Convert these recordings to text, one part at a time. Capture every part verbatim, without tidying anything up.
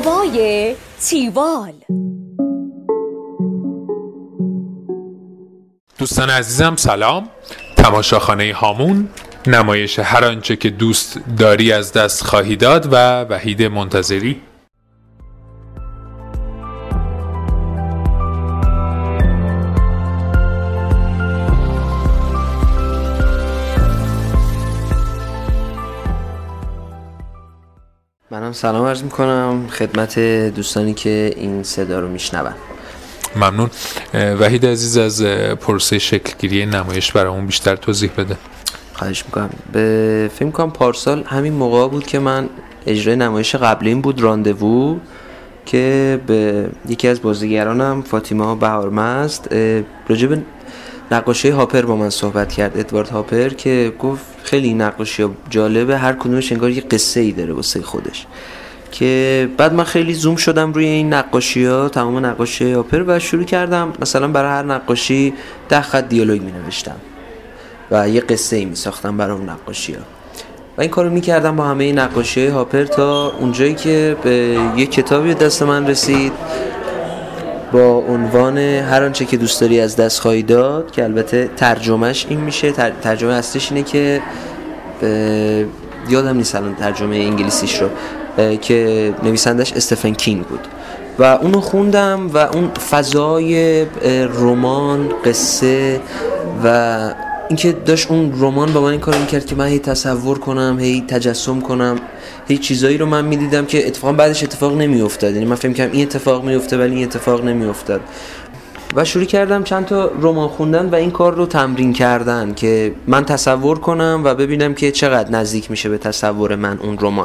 هوای تیوال. دوستان عزیزم سلام. تماشاخانه هامون، نمایش هر آنچه که دوست داری از دست خواهی داد و وحید منتظری. منم سلام عرض میکنم خدمت دوستانی که این صدا رو میشنون. ممنون. وحید عزیز از پروسه شکلگیری نمایش برامون بیشتر توضیح بده. خواهش میکنم. به فکر میکنم پارسال همین موقع بود که من اجرای نمایش قبلیم بود، راندوو، که به یکی از بازیگرانم فاطمه بهارمست راجع به نقاشی هاپر با من صحبت کرد، ادوارد هاپر، که گفت خیلی نقاشی جالبه، هر کدومش انگار یه قصه ای داره واسه خودش. که بعد من خیلی زوم شدم روی این نقاشی ها، تمام نقاشی هاپر، و شروع کردم مثلا برای هر نقاشی ده خط دیالوگ می نوشتم و یه قصه ای می ساختم برای اون نقاشی ها و این کارو می کردم با همه نقاشی هاپر تا اونجایی که به یه کتابی دست من رسید با عنوان هر آنچه که دوست داری از دست خواهی داد، که البته ترجمهش این میشه، ترجمه اصلیش اینه که یادم نیست الان ترجمه انگلیسیش رو، که نویسندش استفن کینگ بود و اونو خوندم و اون فضای رمان، قصه و اینکه داشت اون رمان با من این کارو میکرد که من هی تصور کنم، هی تجسم کنم، هی چیزایی رو من میدیدم که اتفاقا بعدش اتفاق نمیافتاد. یعنی من فکر می‌کردم این اتفاق میفته ولی این اتفاق نمیافتاد و شروع کردم چند تا رمان خوندن و این کار رو تمرین کردن که من تصور کنم و ببینم که چقدر نزدیک میشه به تصور من اون رمان.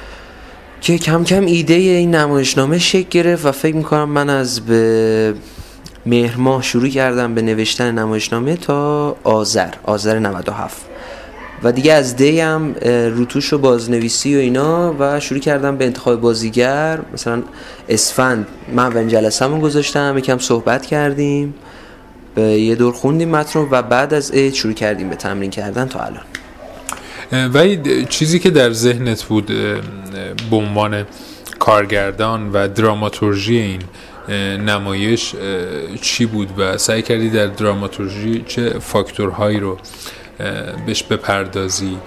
که کم کم ایده این نمایشنامه شکل گرفت و فکر میکنم من از به مهر ماه شروع کردم به نوشتن نمایشنامه تا آذر آذر نود و هفت و دیگه از دی هم روتوش و بازنویسی و اینا و شروع کردم به انتخاب بازیگر. مثلا اسفند من اولین جلسه‌مو گذاشتم، یکم صحبت کردیم، به یه دور خوندیم متن و بعد از عید شروع کردیم به تمرین کردن تا الان. و چیزی که در ذهنت بود به عنوان کارگردان و دراماتورژی این نمایش چی بود و سعی کردی در دراماتورژی چه فاکتورهایی رو بهش بپردازی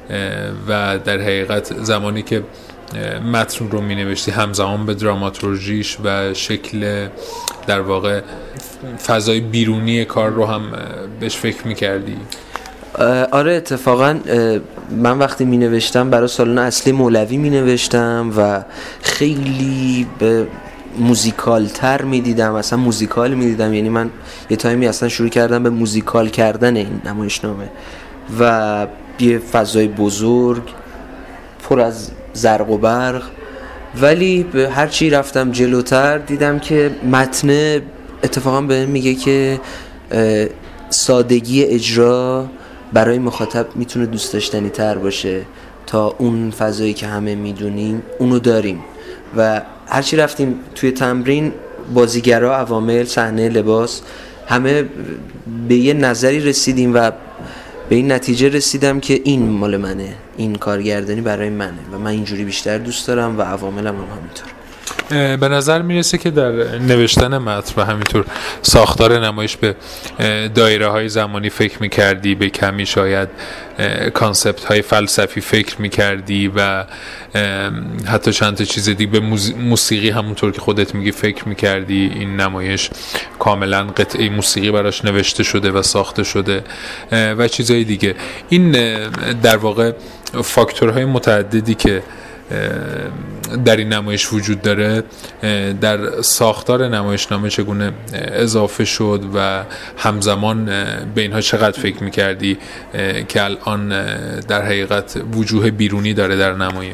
و در حقیقت زمانی که متن رو می نوشتی همزمان به دراماتورژیش و شکل در واقع فضای بیرونی کار رو هم بهش فکر می کردی؟ آره اتفاقا من وقتی می نوشتم برای سالن اصلی مولوی می نوشتم و خیلی به موزیکال تر می دیدم، اصلا موزیکال می دیدم. یعنی من یه تایمی اصلا شروع کردم به موزیکال کردن این نمایشنامه و یه فضای بزرگ پر از زرق و برق، ولی به هر چی رفتم جلوتر دیدم که متن اتفاقا بهم میگه که سادگی اجرا برای مخاطب میتونه دوست داشتنی تر باشه تا اون فضایی که همه میدونیم اونو داریم. و هرچی رفتیم توی تمرین، بازیگرا، عوامل، صحنه، لباس، همه به یه نظری رسیدیم و به این نتیجه رسیدم که این مال منه، این کارگردانی برای منه و من اینجوری بیشتر دوست دارم و عواملم هم همینطور. به نظر میرسه که در نوشتن متن و همینطور ساختار نمایش به دایره های زمانی فکر میکردی، به کمی شاید کانسپت های فلسفی فکر میکردی و حتی چند تا چیز دیگه به موسیقی همونطور که خودت میگی فکر میکردی. این نمایش کاملا قطعه موسیقی براش نوشته شده و ساخته شده و چیزهای دیگه. این در واقع فاکتورهای متعددی که در این نمایش وجود داره در ساختار نمایشنامه چگونه اضافه شد و همزمان به اینها چقدر فکر میکردی که الان در حقیقت وجوه بیرونی داره در نمایش؟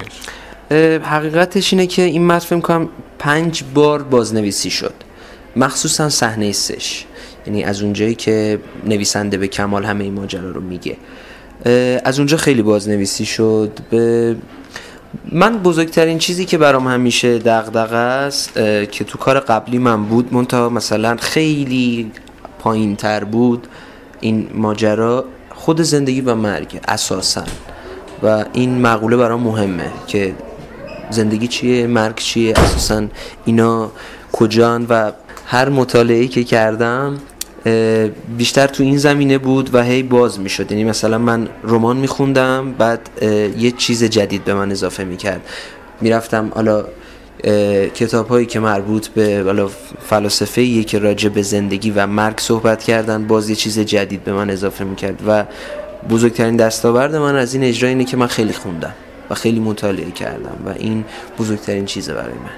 حقیقتش اینه که این متن فکر می‌کنم پنج بار بازنویسی شد، مخصوصا صحنه سش، یعنی از اونجایی که نویسنده به کمال همه این ماجرا رو میگه، از اونجا خیلی بازنویسی شد. به من بزرگترین چیزی که برام همیشه دغدغه است که تو کار قبلی من بود، منتها مثلا خیلی پایین تر بود، این ماجرا خود زندگی و مرگ اساساً، و این مقوله برام مهمه که زندگی چیه، مرگ چیه، اساسا اینا کجان. و هر مطالعه‌ای که کردم بیشتر تو این زمینه بود و هی باز میشد. یعنی مثلا من رمان میخوندم، بعد یه چیز جدید به من اضافه میکرد. میرفتم حالا کتاب هایی که مربوط به حالا فلاسفه‌ای که راجع به زندگی و مرگ صحبت کردن، باز یه چیز جدید به من اضافه میکرد. و بزرگترین دستاورد من از این اجرا اینه که من خیلی خوندم و خیلی مطالعه کردم و این بزرگترین چیزه برای من.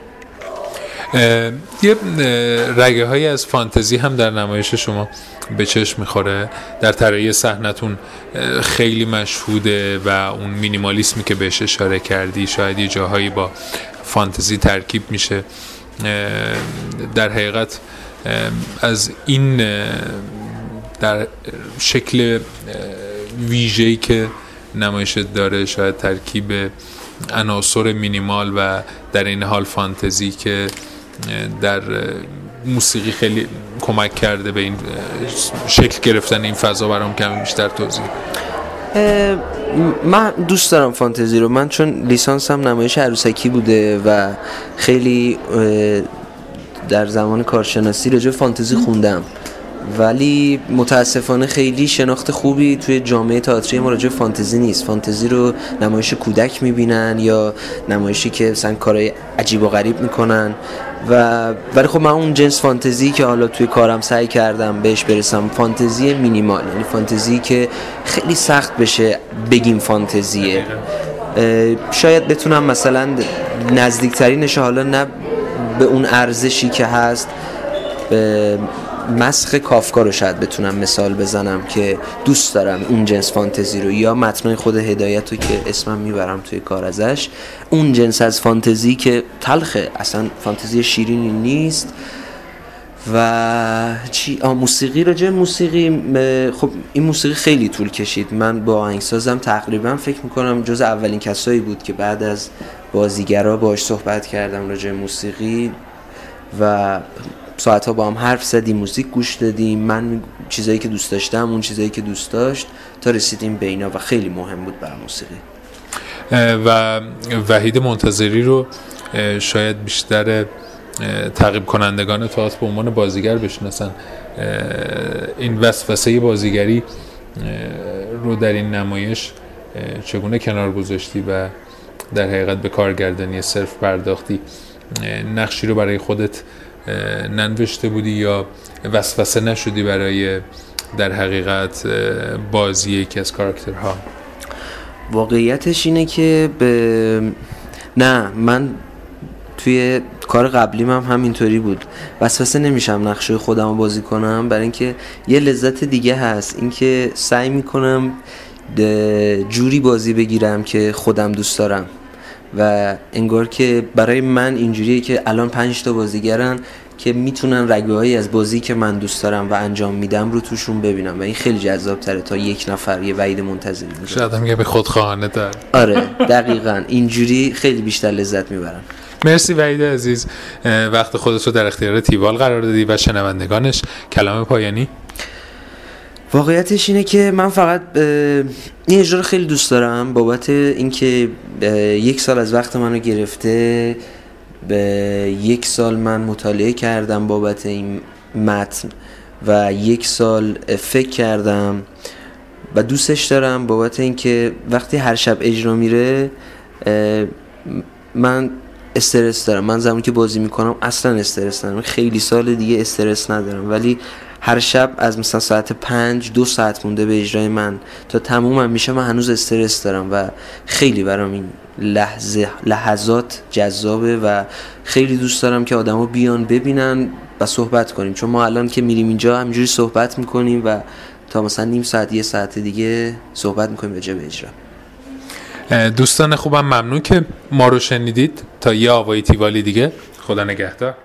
یه رگه هایی از فانتزی هم در نمایش شما به چشم میخوره. در طراحی صحنتون خیلی مشهوده و اون مینیمالیسمی که بهش اشاره کردی شاید یه جاهایی با فانتزی ترکیب میشه. در حقیقت از این در شکل ویژه‌ای که نمایش داره، شاید ترکیب عناصر مینیمال و در این حال فانتزی که در موسیقی خیلی کمک کرده به این شکل گرفتن این فضا، برام کمی بیشتر توضیح. من دوست دارم فانتزی رو. من چون لیسانسم نمایش عروسکی بوده و خیلی در زمان کارشناسی راجع به فانتزی خوندم، ولی متاسفانه خیلی شناخت خوبی توی جامعه تئاتری ما راجع به فانتزی نیست. فانتزی رو نمایش کودک میبینن یا نمایشی که مثلا کارهای عجیب و غریب میکنن و ولی خب من اون جنس فانتزی که حالا توی کارم سعی کردم بهش برسم، فانتزی مینیمال، یعنی فانتزی که خیلی سخت بشه بگیم فانتزیه. شاید بتونم مثلا نزدیکترینش، حالا نه به اون ارزشی که هست، به مسخ کافکا رو شاید بتونم مثال بزنم که دوست دارم اون جنس فانتزی رو، یا متن خود هدایت رو که اسمم میبرم توی کار ازش. اون جنس از فانتزی که تلخه، اصلا فانتزی شیرینی نیست. و چی آ موسیقی، راجع موسیقی، خب این موسیقی خیلی طول کشید. من با آهنگسازم تقریبا فکر میکنم جز اولین کسایی بود که بعد از بازیگرا باهاش صحبت کردم راجع موسیقی و ساعتها با هم حرف زدیم، موزیک گوش دادیم، من چیزایی که دوست داشتم، اون چیزایی که دوست داشت، تا رسیدیم به اینا و خیلی مهم بود برای موسیقی. و وحید منتظری رو شاید بیشتر تعقیب کنندگان تئاتر به عنوان بازیگر بشناسن. این وسوسه بازیگری رو در این نمایش چگونه کنار گذاشتی و در حقیقت به کارگردانی صرف پرداختی؟ نقشی رو برای خودت ننوشته بودی یا وسوسه نشدی برای در حقیقت بازی یکی از کاراکترها؟ واقعیتش اینه که به... نه، من توی کار قبلیم هم همینطوری بود. وسوسه نمیشم نقشه خودم رو بازی کنم، برای اینکه یه لذت دیگه هست، اینکه سعی میکنم جوری بازی بگیرم که خودم دوست دارم و انگار که برای من اینجوریه که الان پنج تا بازیگرن که میتونن رگه‌هایی از بازی که من دوست دارم و انجام میدم رو توشون ببینم و این خیلی جذاب تره تا یک نفر یه وحید منتظری میشه. شاید هم یه به خودخواهانه تر. آره دقیقاً اینجوری خیلی بیشتر لذت میبرم. مرسی وحید عزیز، وقت خودت رو در اختیار تیوال قرار دادی و شنوندگانش. کلام پایانی؟ واقعیتش اینه که من فقط این اجرا رو خیلی دوست دارم بابت اینکه یک سال از وقت منو گرفته. به یک سال من مطالعه کردم بابت این متن و یک سال فکر کردم و دوستش دارم بابت اینکه وقتی هر شب اجرا میره من استرس دارم. من زمانی که بازی میکنم اصلا استرس ندارم، خیلی سال دیگه استرس ندارم، ولی هر شب از مثلا ساعت پنج دو ساعت مونده به اجرای من تا تمومم میشه من هنوز استرس دارم و خیلی برام این لحظه لحظات جذابه و خیلی دوست دارم که آدما بیان ببینن و صحبت کنیم، چون ما الان که میریم اینجا همینجوری صحبت میکنیم و تا مثلا نیم ساعت یه ساعت دیگه صحبت میکنیم راجع به اجرا. دوستان خوبم ممنون که ما رو شنیدید. تا یه آوای تیوالی دیگه، خدا نگهدار.